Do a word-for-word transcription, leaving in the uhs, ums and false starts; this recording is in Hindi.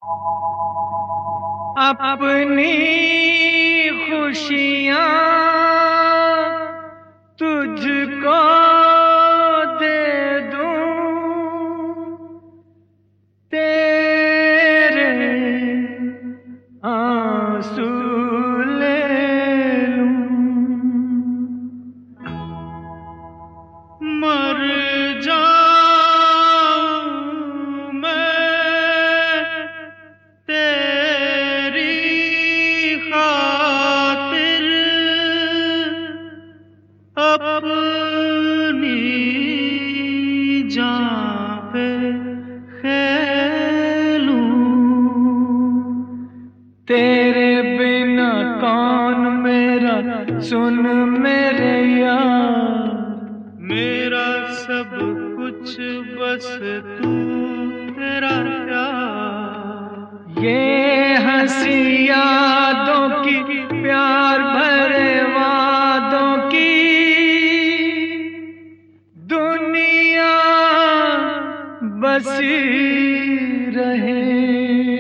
अपनी खुशियाँ तुझको दे दूं, तेरे आंसू ले लूं। मर जाऊं मैं तेरी खातिर, अपनी जान पे खेलूं। तेरे बिना कौन मेरा, सुन मेरे यार, मेरा सब कुछ बस तू, तेरा प्यार। ये हंसी यादों की, प्यार भरे वादों की दुनिया बसी रहे।